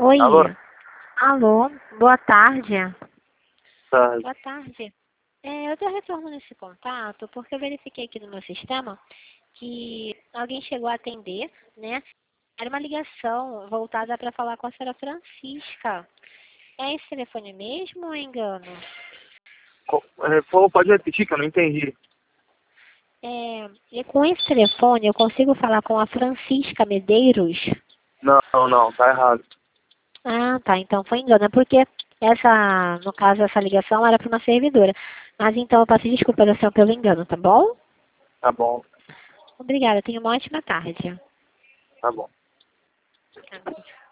Oi. Alô? Alô, boa tarde. Tá. Boa tarde. Eu estou retornando esse contato porque eu verifiquei aqui no meu sistema que alguém chegou a atender, né? Era uma ligação voltada para falar com a senhora Francisca. É esse telefone mesmo ou é engano? Pode repetir que eu não entendi. E com esse telefone eu consigo falar com a Francisca Medeiros? Não, tá errado. Ah, tá. Então foi engano. É porque no caso, essa ligação era para uma servidora. Mas então eu peço desculpa da senhora pelo engano, tá bom? Tá bom, Obrigada. Tenha uma ótima tarde. tá bom.